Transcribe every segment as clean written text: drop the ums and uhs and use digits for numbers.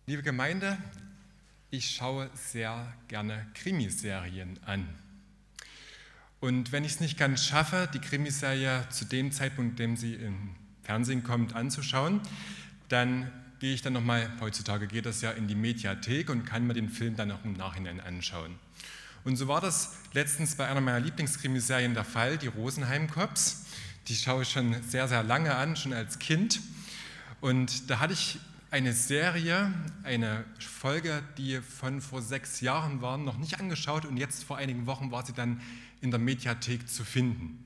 Liebe Gemeinde, ich schaue sehr gerne Krimiserien an. Und wenn ich es nicht ganz schaffe, die Krimiserie zu dem Zeitpunkt, in dem sie im Fernsehen kommt, anzuschauen, dann gehe ich dann nochmal, heutzutage geht das ja in die Mediathek und kann mir den Film dann auch im Nachhinein anschauen. Und so war das letztens bei einer meiner Lieblingskrimiserien der Fall, die Rosenheim Cops. Die schaue ich schon sehr, sehr lange an, schon als Kind. Und da hatte ich eine Serie, eine Folge, die von vor 6 Jahren war, noch nicht angeschaut und jetzt vor einigen Wochen war sie dann in der Mediathek zu finden.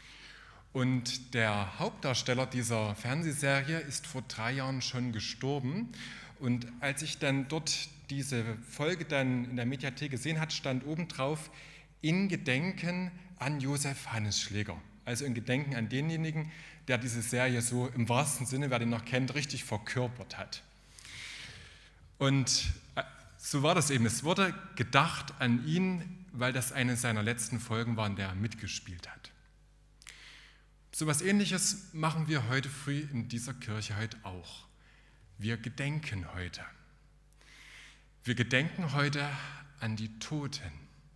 Und der Hauptdarsteller dieser Fernsehserie ist vor 3 Jahren schon gestorben. Und als ich dann dort diese Folge dann in der Mediathek gesehen habe, stand oben drauf: in Gedenken an Josef Hannes Schläger. Also in Gedenken an denjenigen, der diese Serie so im wahrsten Sinne, wer den noch kennt, richtig verkörpert hat. Und so war das eben. Es wurde gedacht an ihn, weil das eine seiner letzten Folgen war, in der er mitgespielt hat. So etwas Ähnliches machen wir heute früh in dieser Kirche heute auch. Wir gedenken heute. Wir gedenken heute an die Toten,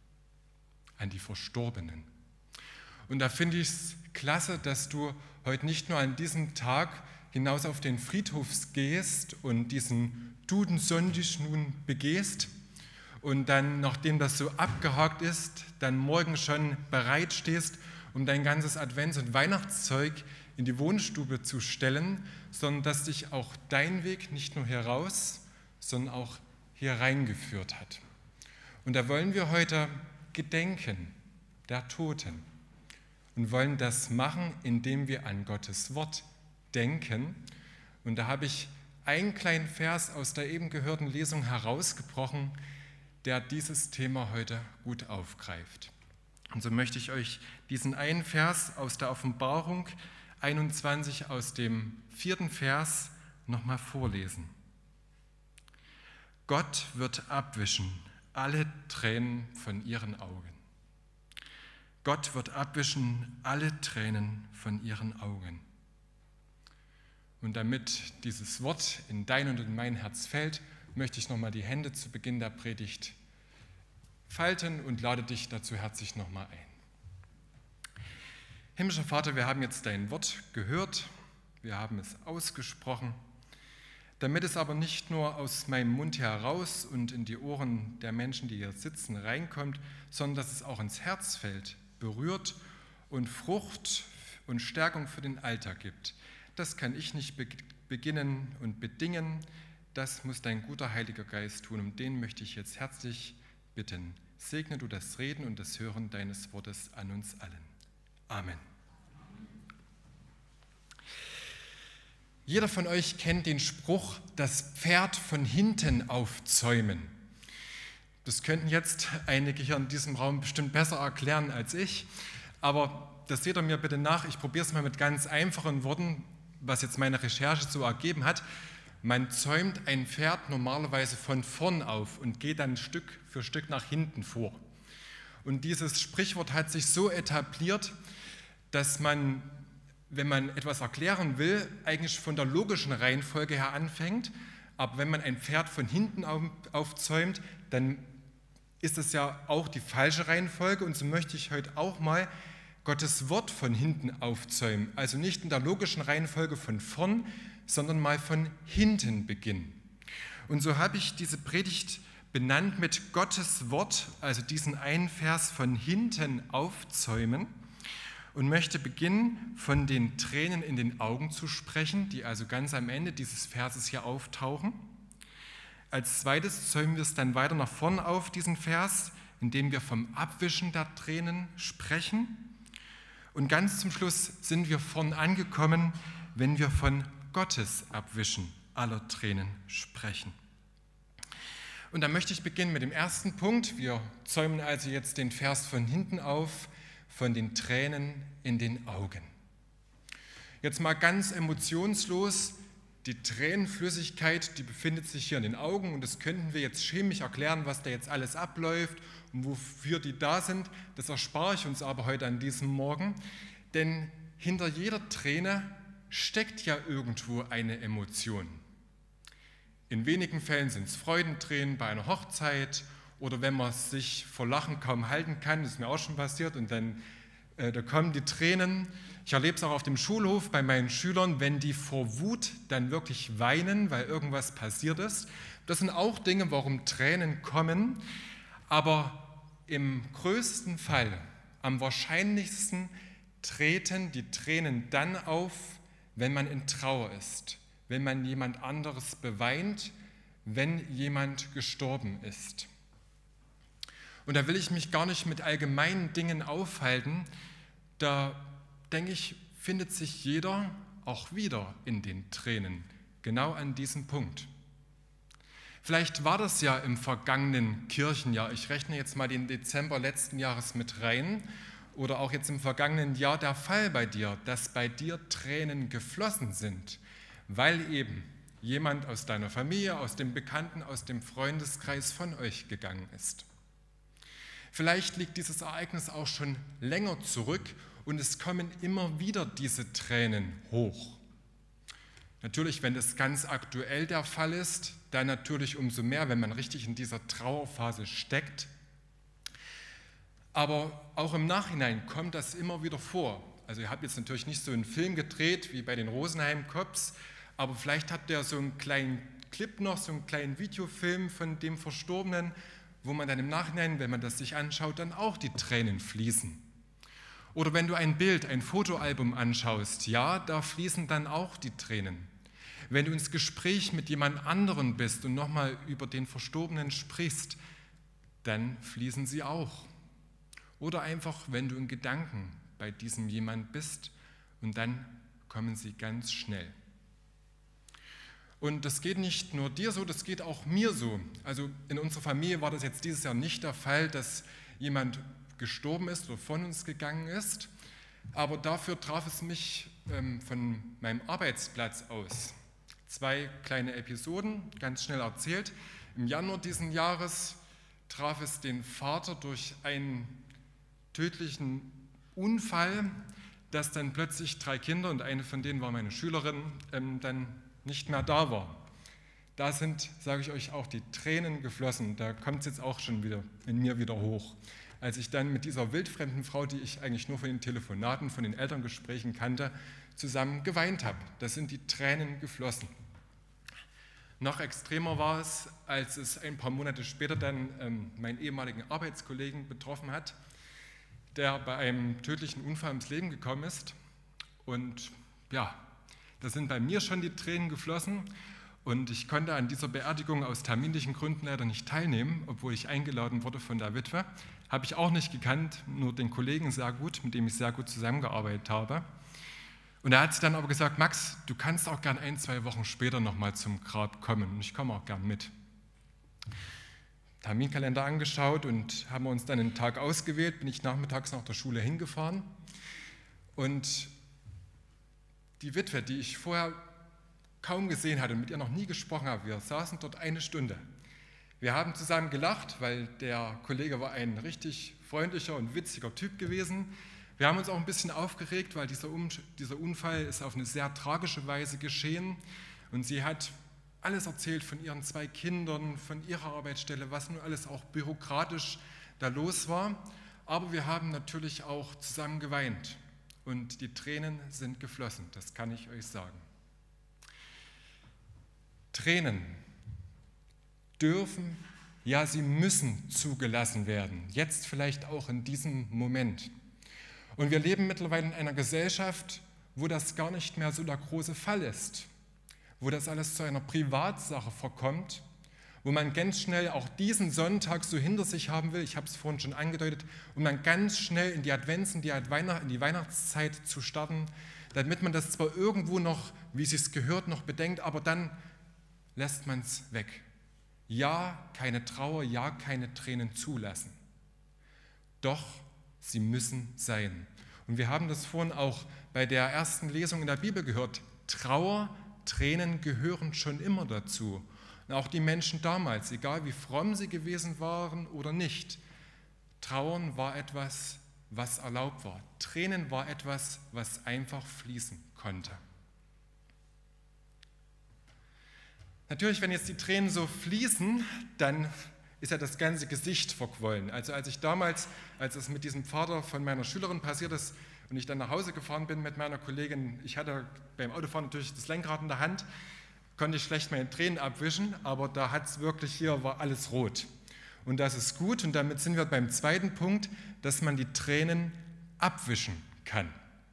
an die Verstorbenen. Und da finde ich es klasse, dass du heute nicht nur an diesem Tag hinaus auf den Friedhof gehst und diesen Dudensonntag nun begehst und dann, nachdem das so abgehakt ist, dann morgen schon bereit stehst, um dein ganzes Advents- und Weihnachtszeug in die Wohnstube zu stellen, sondern dass dich auch dein Weg nicht nur hier raus, sondern auch hier reingeführt hat. Und da wollen wir heute gedenken der Toten und wollen das machen, indem wir an Gottes Wort denken. Und da habe ich einen kleinen Vers aus der eben gehörten Lesung herausgebrochen, der dieses Thema heute gut aufgreift. Und so möchte ich euch diesen einen Vers aus der Offenbarung 21 aus dem 4. Vers nochmal vorlesen. Gott wird abwischen alle Tränen von ihren Augen. Gott wird abwischen alle Tränen von ihren Augen. Und damit dieses Wort in dein und in mein Herz fällt, möchte ich nochmal die Hände zu Beginn der Predigt falten und lade dich dazu herzlich nochmal ein. Himmlischer Vater, wir haben jetzt dein Wort gehört, wir haben es ausgesprochen, damit es aber nicht nur aus meinem Mund heraus und in die Ohren der Menschen, die hier sitzen, reinkommt, sondern dass es auch ins Herz fällt, berührt und Frucht und Stärkung für den Alltag gibt. Das kann ich nicht beginnen und bedingen, das muss dein guter Heiliger Geist tun. Um den möchte ich jetzt herzlich bitten. Segne du das Reden und das Hören deines Wortes an uns allen. Amen. Jeder von euch kennt den Spruch, das Pferd von hinten aufzäumen. Das könnten jetzt einige hier in diesem Raum bestimmt besser erklären als ich, aber das seht ihr mir bitte nach. Ich probiere es mal mit ganz einfachen Worten, was jetzt meine Recherche so ergeben hat. Man zäumt ein Pferd normalerweise von vorn auf und geht dann Stück für Stück nach hinten vor. Und dieses Sprichwort hat sich so etabliert, dass man, wenn man etwas erklären will, eigentlich von der logischen Reihenfolge her anfängt. Aber wenn man ein Pferd von hinten aufzäumt, dann ist es ja auch die falsche Reihenfolge. Und so möchte ich heute auch mal Gottes Wort von hinten aufzäumen. Also nicht in der logischen Reihenfolge von vorn, sondern mal von hinten beginnen. Und so habe ich diese Predigt benannt mit Gottes Wort, also diesen einen Vers von hinten aufzäumen, und möchte beginnen, von den Tränen in den Augen zu sprechen, die also ganz am Ende dieses Verses hier auftauchen. Als zweites zäumen wir es dann weiter nach vorn auf, diesen Vers, indem wir vom Abwischen der Tränen sprechen. Und ganz zum Schluss sind wir vorn angekommen, wenn wir von Gottes Abwischen aller Tränen sprechen. Und da möchte ich beginnen mit dem ersten Punkt. Wir zäumen also jetzt den Vers von hinten auf, von den Tränen in den Augen. Jetzt mal ganz emotionslos, die Tränenflüssigkeit, die befindet sich hier in den Augen und das könnten wir jetzt chemisch erklären, was da jetzt alles abläuft und wofür die da sind. Das erspare ich uns aber heute an diesem Morgen, denn hinter jeder Träne steckt ja irgendwo eine Emotion. In wenigen Fällen sind es Freudentränen bei einer Hochzeit oder wenn man sich vor Lachen kaum halten kann, das ist mir auch schon passiert, und dann da kommen die Tränen. Ich erlebe es auch auf dem Schulhof bei meinen Schülern, wenn die vor Wut dann wirklich weinen, weil irgendwas passiert ist. Das sind auch Dinge, warum Tränen kommen, aber im größten Fall, am wahrscheinlichsten treten die Tränen dann auf, wenn man in Trauer ist, wenn man jemand anderes beweint, wenn jemand gestorben ist. Und da will ich mich gar nicht mit allgemeinen Dingen aufhalten. Da, denke ich, findet sich jeder auch wieder in den Tränen, genau an diesem Punkt. Vielleicht war das ja im vergangenen Kirchenjahr, ich rechne jetzt mal den Dezember letzten Jahres mit rein, oder auch jetzt im vergangenen Jahr der Fall bei dir, dass bei dir Tränen geflossen sind, weil eben jemand aus deiner Familie, aus dem Bekannten, aus dem Freundeskreis von euch gegangen ist. Vielleicht liegt dieses Ereignis auch schon länger zurück und es kommen immer wieder diese Tränen hoch. Natürlich, wenn das ganz aktuell der Fall ist, dann natürlich umso mehr, wenn man richtig in dieser Trauerphase steckt. Aber auch im Nachhinein kommt das immer wieder vor. Also ihr habt jetzt natürlich nicht so einen Film gedreht wie bei den Rosenheim Cops, aber vielleicht habt ihr so einen kleinen Clip noch, so einen kleinen Videofilm von dem Verstorbenen, wo man dann im Nachhinein, wenn man das sich anschaut, dann auch die Tränen fließen. Oder wenn du ein Bild, ein Fotoalbum anschaust, ja, da fließen dann auch die Tränen. Wenn du ins Gespräch mit jemand anderem bist und nochmal über den Verstorbenen sprichst, dann fließen sie auch. Oder einfach, wenn du in Gedanken bei diesem jemand bist und dann kommen sie ganz schnell. Und das geht nicht nur dir so, das geht auch mir so. Also in unserer Familie war das jetzt dieses Jahr nicht der Fall, dass jemand gestorben ist oder von uns gegangen ist. Aber dafür traf es mich von meinem Arbeitsplatz aus. 2 kleine Episoden, ganz schnell erzählt. Im Januar diesen Jahres traf es den Vater durch einen tödlichen Unfall, dass dann plötzlich 3 Kinder, und eine von denen war meine Schülerin, dann nicht mehr da war. Da sind, sage ich euch, auch die Tränen geflossen. Da kommt es jetzt auch schon wieder in mir wieder hoch. Als ich dann mit dieser wildfremden Frau, die ich eigentlich nur von den Telefonaten, von den Elterngesprächen kannte, zusammen geweint habe. Da sind die Tränen geflossen. Noch extremer war es, als es ein paar Monate später dann meinen ehemaligen Arbeitskollegen betroffen hat, der bei einem tödlichen Unfall ums Leben gekommen ist. Und ja, da sind bei mir schon die Tränen geflossen und ich konnte an dieser Beerdigung aus terminlichen Gründen leider nicht teilnehmen, obwohl ich eingeladen wurde von der Witwe. Habe ich auch nicht gekannt, nur den Kollegen sehr gut, mit dem ich sehr gut zusammengearbeitet habe. Und er hat dann aber gesagt, Max, du kannst auch gern 1-2 Wochen später nochmal zum Grab kommen und ich komme auch gern mit. Terminkalender angeschaut und haben wir uns dann einen Tag ausgewählt, bin ich nachmittags nach der Schule hingefahren und die Witwe, die ich vorher kaum gesehen hatte und mit ihr noch nie gesprochen habe, wir saßen dort 1 Stunde. Wir haben zusammen gelacht, weil der Kollege war ein richtig freundlicher und witziger Typ gewesen. Wir haben uns auch ein bisschen aufgeregt, weil dieser Unfall ist auf eine sehr tragische Weise geschehen und sie hat alles erzählt von ihren 2 Kindern, von ihrer Arbeitsstelle, was nun alles auch bürokratisch da los war. Aber wir haben natürlich auch zusammen geweint und die Tränen sind geflossen, das kann ich euch sagen. Tränen dürfen, ja, sie müssen zugelassen werden, jetzt vielleicht auch in diesem Moment. Und wir leben mittlerweile in einer Gesellschaft, wo das gar nicht mehr so der große Fall ist, wo das alles zu einer Privatsache verkommt, wo man ganz schnell auch diesen Sonntag so hinter sich haben will, ich habe es vorhin schon angedeutet, um dann ganz schnell in die in die Weihnachtszeit zu starten, damit man das zwar irgendwo noch, wie es sich gehört, noch bedenkt, aber dann lässt man es weg. Ja, keine Trauer, ja, keine Tränen zulassen. Doch sie müssen sein. Und wir haben das vorhin auch bei der ersten Lesung in der Bibel gehört. Trauer, Tränen gehören schon immer dazu. Und auch die Menschen damals, egal wie fromm sie gewesen waren oder nicht, Trauern war etwas, was erlaubt war. Tränen war etwas, was einfach fließen konnte. Natürlich, wenn jetzt die Tränen so fließen, dann ist ja das ganze Gesicht verquollen. Also als ich damals, als es mit diesem Vater von meiner Schülerin passiert ist und ich dann nach Hause gefahren bin mit meiner Kollegin, ich hatte beim Autofahren natürlich das Lenkrad in der Hand, konnte ich schlecht meine Tränen abwischen, aber da hat es wirklich hier, war alles rot. Und das ist gut und damit sind wir beim zweiten Punkt, dass man die Tränen abwischen kann.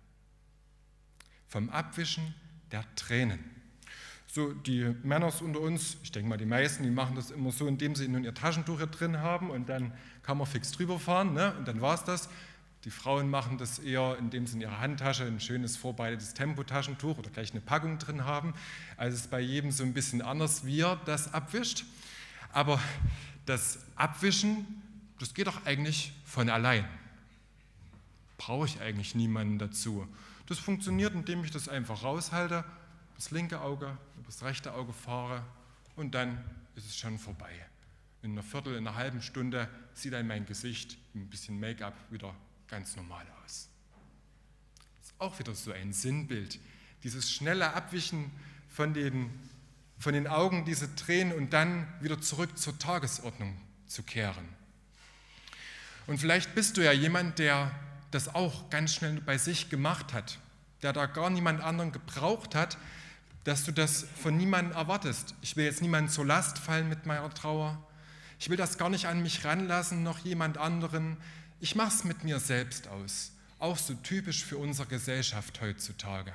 Vom Abwischen der Tränen. So, die Männer unter uns, ich denke mal die meisten, die machen das immer so, indem sie nun ihr Taschentuch hier drin haben und dann kann man fix drüber fahren, ne? Und dann war es das. Die Frauen machen das eher, indem sie in ihrer Handtasche ein schönes vorbereitetes Tempotaschentuch oder gleich eine Packung drin haben. Also es ist bei jedem so ein bisschen anders, wie er das abwischt. Aber das Abwischen, das geht doch eigentlich von allein. Brauche ich eigentlich niemanden dazu. Das funktioniert, indem ich das einfach raushalte, das linke Auge über das rechte Auge fahre und dann ist es schon vorbei. In in einer halben Stunde sieht dann mein Gesicht mit ein bisschen Make-up wieder ganz normal aus. Das ist auch wieder so ein Sinnbild. Dieses schnelle Abwischen von den Augen, diese Tränen und dann wieder zurück zur Tagesordnung zu kehren. Und vielleicht bist du ja jemand, der das auch ganz schnell bei sich gemacht hat, der da gar niemand anderen gebraucht hat, dass du das von niemandem erwartest. Ich will jetzt niemandem zur Last fallen mit meiner Trauer. Ich will das gar nicht an mich ranlassen, noch jemand anderen. Ich mache es mit mir selbst aus. Auch so typisch für unsere Gesellschaft heutzutage.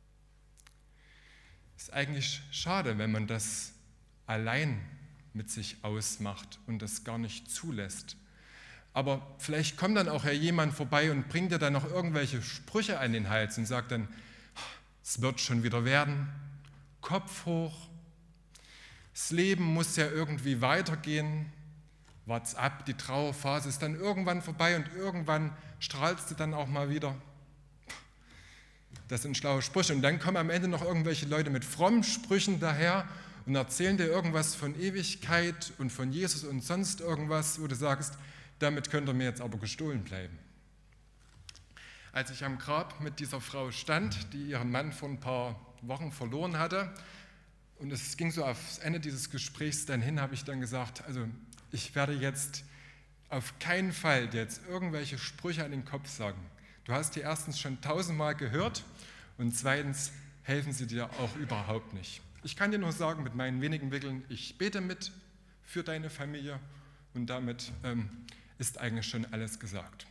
Ist eigentlich schade, wenn man das allein mit sich ausmacht und das gar nicht zulässt. Aber vielleicht kommt dann auch jemand vorbei und bringt dir dann noch irgendwelche Sprüche an den Hals und sagt dann, es wird schon wieder werden, Kopf hoch, das Leben muss ja irgendwie weitergehen, wart's ab, die Trauerphase ist dann irgendwann vorbei und irgendwann strahlst du dann auch mal wieder. Das sind schlaue Sprüche. Und dann kommen am Ende noch irgendwelche Leute mit frommen Sprüchen daher und erzählen dir irgendwas von Ewigkeit und von Jesus und sonst irgendwas, wo du sagst, damit könnt ihr mir jetzt aber gestohlen bleiben. Als ich am Grab mit dieser Frau stand, die ihren Mann vor ein paar Wochen verloren hatte, und es ging so aufs Ende dieses Gesprächs dann hin, habe ich dann gesagt, also ich werde jetzt auf keinen Fall dir jetzt irgendwelche Sprüche an den Kopf sagen. Du hast die erstens schon 1000-mal gehört und zweitens helfen sie dir auch überhaupt nicht. Ich kann dir nur sagen, mit meinen wenigen Mitteln, ich bete mit für deine Familie und damit ist eigentlich schon alles gesagt.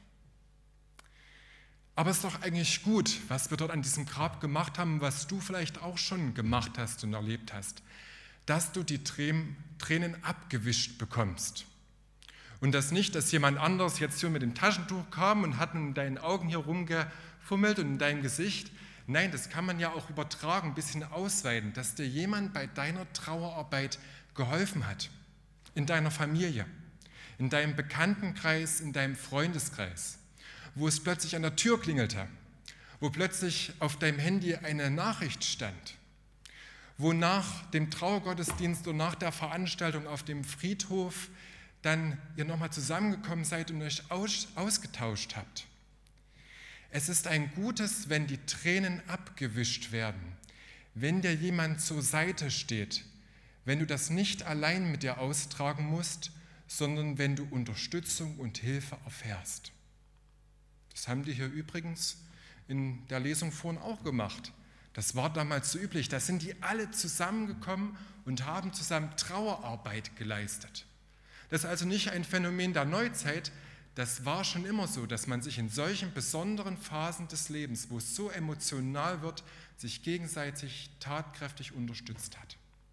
Aber es ist doch eigentlich gut, was wir dort an diesem Grab gemacht haben, was du vielleicht auch schon gemacht hast und erlebt hast, dass du die Tränen abgewischt bekommst. Und das nicht, dass jemand anderes jetzt hier mit dem Taschentuch kam und hat in deinen Augen hier rumgefummelt und in deinem Gesicht. Nein, das kann man ja auch übertragen, ein bisschen ausweiten, dass dir jemand bei deiner Trauerarbeit geholfen hat, in deiner Familie, in deinem Bekanntenkreis, in deinem Freundeskreis, wo es plötzlich an der Tür klingelte, wo plötzlich auf deinem Handy eine Nachricht stand, wo nach dem Trauergottesdienst und nach der Veranstaltung auf dem Friedhof dann ihr nochmal zusammengekommen seid und euch ausgetauscht habt. Es ist ein Gutes, wenn die Tränen abgewischt werden, wenn dir jemand zur Seite steht, wenn du das nicht allein mit dir austragen musst, sondern wenn du Unterstützung und Hilfe erfährst. Das haben die hier übrigens in der Lesung vorhin auch gemacht. Das war damals so üblich. Da sind die alle zusammengekommen und haben zusammen Trauerarbeit geleistet. Das ist also nicht ein Phänomen der Neuzeit, das war schon immer so, dass man sich in solchen besonderen Phasen des Lebens, wo es so emotional wird, sich gegenseitig tatkräftig unterstützt hat.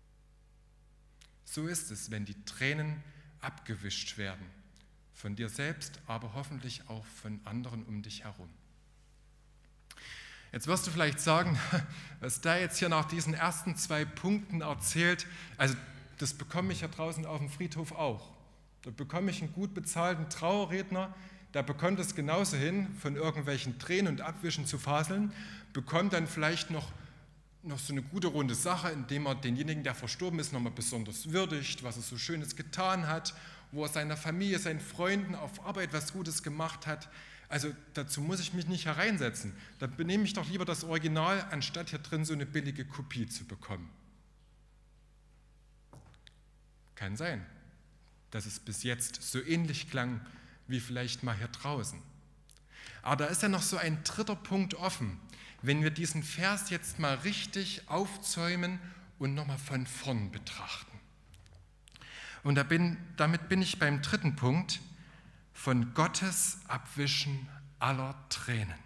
So ist es, wenn die Tränen abgewischt werden. Von dir selbst, aber hoffentlich auch von anderen um dich herum. Jetzt wirst du vielleicht sagen, was da jetzt hier nach diesen ersten 2 Punkten erzählt, also das bekomme ich ja draußen auf dem Friedhof auch. Da bekomme ich einen gut bezahlten Trauerredner, der bekommt es genauso hin, von irgendwelchen Tränen und Abwischen zu faseln, bekommt dann vielleicht noch so eine gute runde Sache, indem er denjenigen, der verstorben ist, nochmal besonders würdigt, was er so Schönes getan hat, wo er seiner Familie, seinen Freunden auf Arbeit was Gutes gemacht hat. Also dazu muss ich mich nicht hereinsetzen. Da benehme ich doch lieber das Original, anstatt hier drin so eine billige Kopie zu bekommen. Kann sein, dass es bis jetzt so ähnlich klang wie vielleicht mal hier draußen. Aber da ist ja noch so ein dritter Punkt offen, wenn wir diesen Vers jetzt mal richtig aufzäumen und nochmal von vorn betrachten. Und damit bin ich beim dritten Punkt, von Gottes Abwischen aller Tränen.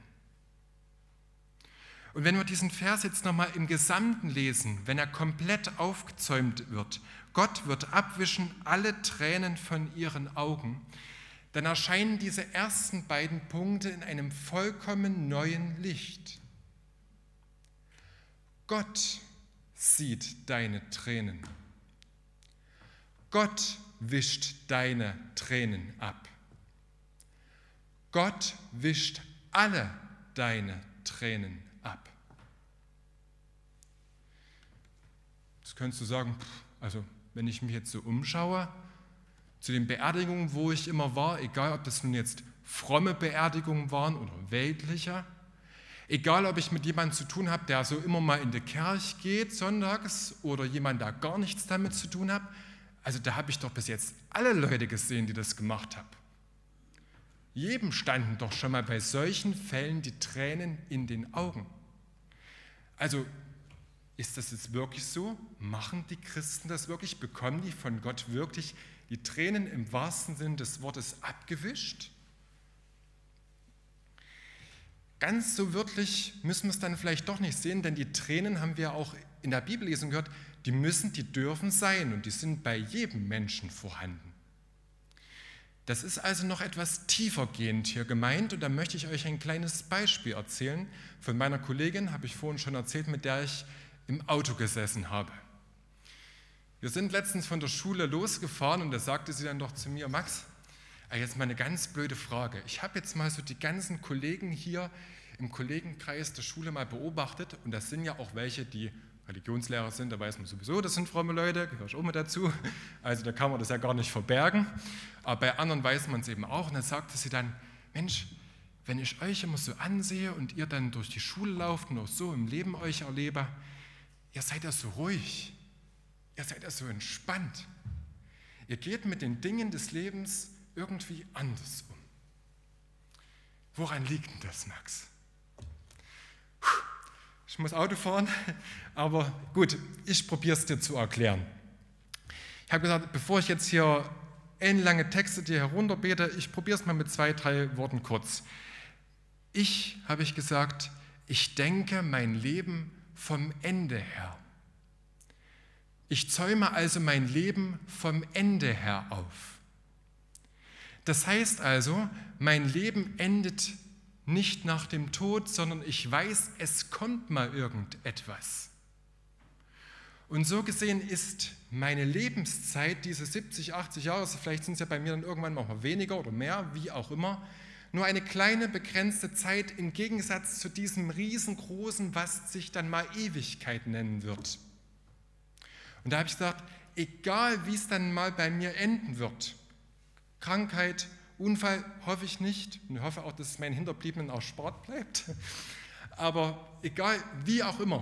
Und wenn wir diesen Vers jetzt nochmal im Gesamten lesen, wenn er komplett aufgezäumt wird, Gott wird abwischen alle Tränen von ihren Augen, dann erscheinen diese ersten beiden Punkte in einem vollkommen neuen Licht. Gott sieht deine Tränen. Gott wischt deine Tränen ab. Gott wischt alle deine Tränen ab. Das könntest du sagen, also wenn ich mich jetzt so umschaue, zu den Beerdigungen, wo ich immer war, egal ob das nun jetzt fromme Beerdigungen waren oder weltliche, egal ob ich mit jemandem zu tun habe, der so immer mal in die Kirche geht sonntags oder jemand, der gar nichts damit zu tun hat, also da habe ich doch bis jetzt alle Leute gesehen, die das gemacht haben. Jedem standen doch schon mal bei solchen Fällen die Tränen in den Augen. Also ist das jetzt wirklich so? Machen die Christen das wirklich? Bekommen die von Gott wirklich die Tränen im wahrsten Sinne des Wortes abgewischt? Ganz so wörtlich müssen wir es dann vielleicht doch nicht sehen, denn die Tränen, haben wir auch in der Bibellesung gehört, die dürfen sein und die sind bei jedem Menschen vorhanden. Das ist also noch etwas tiefergehend hier gemeint und da möchte ich euch ein kleines Beispiel erzählen von meiner Kollegin, habe ich vorhin schon erzählt, mit der ich im Auto gesessen habe. Wir sind letztens von der Schule losgefahren und da sagte sie dann doch zu mir, Max, jetzt mal eine ganz blöde Frage. Ich habe jetzt mal so die ganzen Kollegen hier im Kollegenkreis der Schule mal beobachtet und das sind ja auch welche, die Religionslehrer sind, da weiß man sowieso, das sind fromme Leute, gehöre ich auch mit dazu, also da kann man das ja gar nicht verbergen, aber bei anderen weiß man es eben auch und dann sagte sie dann, Mensch, wenn ich euch immer so ansehe und ihr dann durch die Schule lauft und auch so im Leben euch erlebe, ihr seid ja so ruhig, ihr seid ja so entspannt, ihr geht mit den Dingen des Lebens irgendwie anders um. Woran liegt denn das, Max? Ich muss Auto fahren, aber gut, ich probiere es dir zu erklären. Ich habe gesagt, bevor ich jetzt hier ellenlange Texte dir herunterbete, ich probiere es mal mit 2, 3 Worten kurz. Habe ich gesagt, ich denke mein Leben vom Ende her. Ich zäume also mein Leben vom Ende her auf. Das heißt also, mein Leben endet nicht nach dem Tod, sondern ich weiß, es kommt mal irgendetwas. Und so gesehen ist meine Lebenszeit, diese 70, 80 Jahre, vielleicht sind es ja bei mir dann irgendwann noch mal weniger oder mehr, wie auch immer, nur eine kleine begrenzte Zeit im Gegensatz zu diesem riesengroßen, was sich dann mal Ewigkeit nennen wird. Und da habe ich gesagt, egal wie es dann mal bei mir enden wird, Krankheit, Unfall hoffe ich nicht und ich hoffe auch, dass es meinen Hinterbliebenen erspart bleibt. Aber egal, wie auch immer,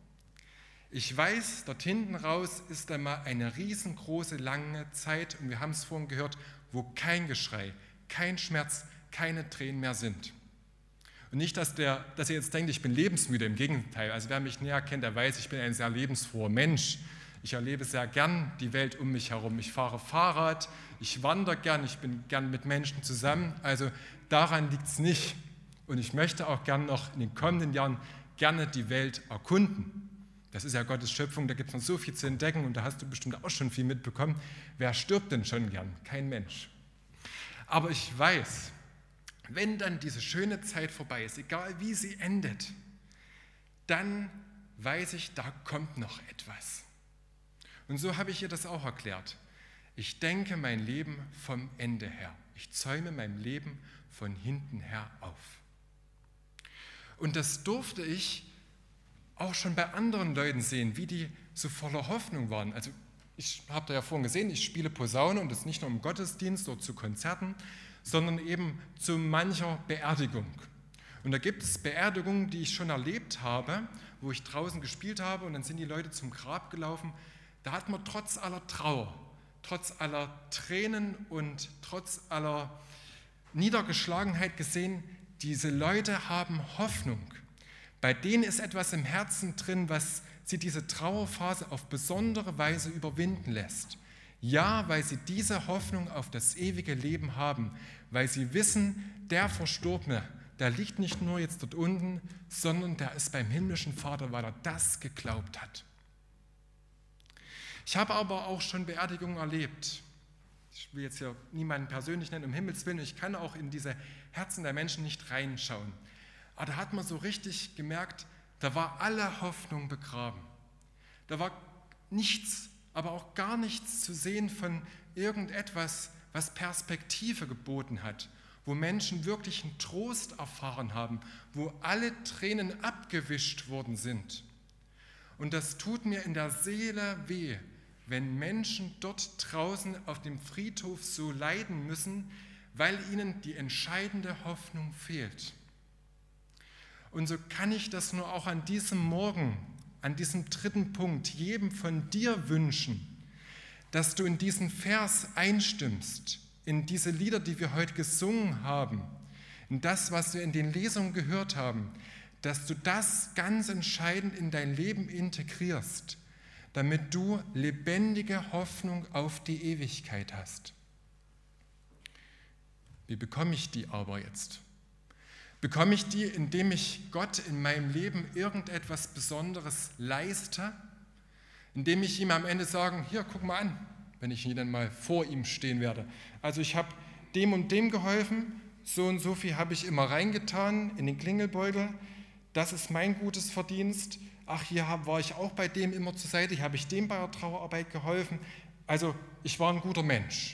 ich weiß, dort hinten raus ist einmal eine riesengroße, lange Zeit und wir haben es vorhin gehört, wo kein Geschrei, kein Schmerz, keine Tränen mehr sind. Und nicht, dass ihr jetzt denkt, ich bin lebensmüde, im Gegenteil. Also wer mich näher kennt, der weiß, ich bin ein sehr lebensfroher Mensch. Ich erlebe sehr gern die Welt um mich herum. Ich fahre Fahrrad, ich wandere gern, ich bin gern mit Menschen zusammen. Also daran liegt es nicht. Und ich möchte auch gern noch in den kommenden Jahren gerne die Welt erkunden. Das ist ja Gottes Schöpfung, da gibt es noch so viel zu entdecken und da hast du bestimmt auch schon viel mitbekommen. Wer stirbt denn schon gern? Kein Mensch. Aber ich weiß, wenn dann diese schöne Zeit vorbei ist, egal wie sie endet, dann weiß ich, da kommt noch etwas. Und so habe ich ihr das auch erklärt. Ich denke mein Leben vom Ende her. Ich zäume mein Leben von hinten her auf. Und das durfte ich auch schon bei anderen Leuten sehen, wie die so voller Hoffnung waren. Also ich habe da ja vorhin gesehen, ich spiele Posaune und das nicht nur im Gottesdienst oder zu Konzerten, sondern eben zu mancher Beerdigung. Und da gibt es Beerdigungen, die ich schon erlebt habe, wo ich draußen gespielt habe und dann sind die Leute zum Grab gelaufen. Da hat man trotz aller Trauer trotz aller Tränen und trotz aller Niedergeschlagenheit gesehen, diese Leute haben Hoffnung. Bei denen ist etwas im Herzen drin, was sie diese Trauerphase auf besondere Weise überwinden lässt. Ja, weil sie diese Hoffnung auf das ewige Leben haben, weil sie wissen, der Verstorbene, der liegt nicht nur jetzt dort unten, sondern der ist beim himmlischen Vater, weil er das geglaubt hat. Ich habe aber auch schon Beerdigungen erlebt. Ich will jetzt hier niemanden persönlich nennen, um Himmels Willen. Ich kann auch in diese Herzen der Menschen nicht reinschauen. Aber da hat man so richtig gemerkt, da war alle Hoffnung begraben. Da war nichts, aber auch gar nichts zu sehen von irgendetwas, was Perspektive geboten hat, wo Menschen wirklich einen Trost erfahren haben, wo alle Tränen abgewischt worden sind. Und das tut mir in der Seele weh, wenn Menschen dort draußen auf dem Friedhof so leiden müssen, weil ihnen die entscheidende Hoffnung fehlt. Und so kann ich das nur auch an diesem Morgen, an diesem dritten Punkt, jedem von dir wünschen, dass du in diesen Vers einstimmst, in diese Lieder, die wir heute gesungen haben, in das, was wir in den Lesungen gehört haben, dass du das ganz entscheidend in dein Leben integrierst, damit du lebendige Hoffnung auf die Ewigkeit hast. Wie bekomme ich die aber jetzt? Bekomme ich die, indem ich Gott in meinem Leben irgendetwas Besonderes leiste, indem ich ihm am Ende sage, hier, guck mal an, wenn ich dann mal vor ihm stehen werde. Also ich habe dem und dem geholfen, so und so viel habe ich immer reingetan in den Klingelbeutel, das ist mein gutes Verdienst. Ach, hier war ich auch bei dem immer zur Seite, hier habe ich dem bei der Trauerarbeit geholfen. Also ich war ein guter Mensch.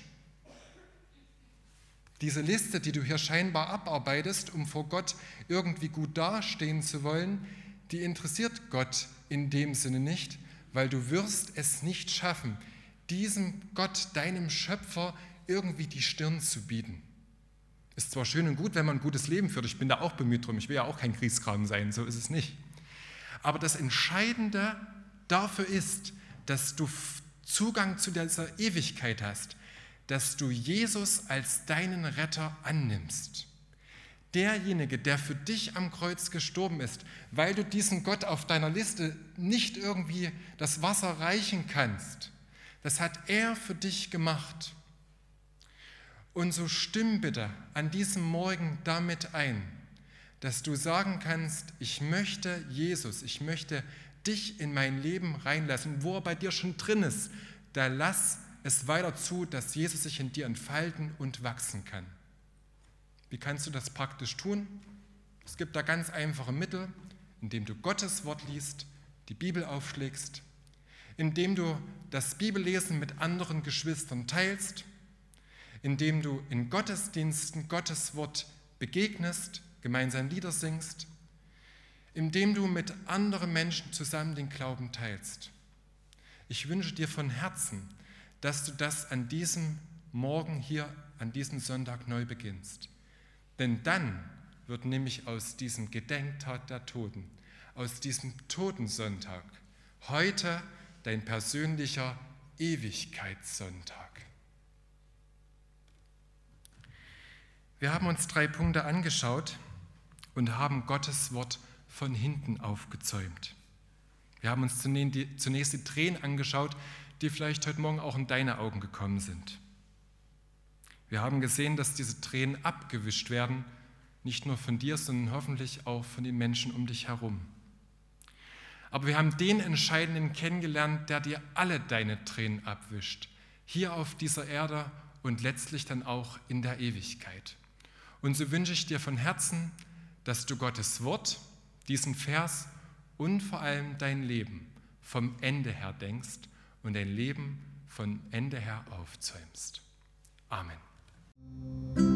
Diese Liste, die du hier scheinbar abarbeitest, um vor Gott irgendwie gut dastehen zu wollen, die interessiert Gott in dem Sinne nicht, weil du wirst es nicht schaffen, diesem Gott, deinem Schöpfer, irgendwie die Stirn zu bieten. Ist zwar schön und gut, wenn man ein gutes Leben führt, ich bin da auch bemüht drum, ich will ja auch kein Kriegskram sein, so ist es nicht. Aber das Entscheidende dafür ist, dass du Zugang zu dieser Ewigkeit hast, dass du Jesus als deinen Retter annimmst. Derjenige, der für dich am Kreuz gestorben ist, weil du diesem Gott auf deiner Liste nicht irgendwie das Wasser reichen kannst, das hat er für dich gemacht. Und so stimm bitte an diesem Morgen damit ein, dass du sagen kannst, ich möchte Jesus, ich möchte dich in mein Leben reinlassen. Wo er bei dir schon drin ist, da lass es weiter zu, dass Jesus sich in dir entfalten und wachsen kann. Wie kannst du das praktisch tun? Es gibt da ganz einfache Mittel, indem du Gottes Wort liest, die Bibel aufschlägst, indem du das Bibellesen mit anderen Geschwistern teilst, indem du in Gottesdiensten Gottes Wort begegnest, gemeinsam Lieder singst, indem du mit anderen Menschen zusammen den Glauben teilst. Ich wünsche dir von Herzen, dass du das an diesem Morgen hier, an diesem Sonntag neu beginnst. Denn dann wird nämlich aus diesem Gedenktag der Toten, aus diesem Totensonntag, heute dein persönlicher Ewigkeitssonntag. Wir haben uns 3 Punkte angeschaut und haben Gottes Wort von hinten aufgezäumt. Wir haben uns zunächst die Tränen angeschaut, die vielleicht heute Morgen auch in deine Augen gekommen sind. Wir haben gesehen, dass diese Tränen abgewischt werden, nicht nur von dir, sondern hoffentlich auch von den Menschen um dich herum. Aber wir haben den Entscheidenden kennengelernt, der dir alle deine Tränen abwischt, hier auf dieser Erde und letztlich dann auch in der Ewigkeit. Und so wünsche ich dir von Herzen, dass du Gottes Wort, diesen Vers und vor allem dein Leben vom Ende her denkst und dein Leben vom Ende her aufzäumst. Amen.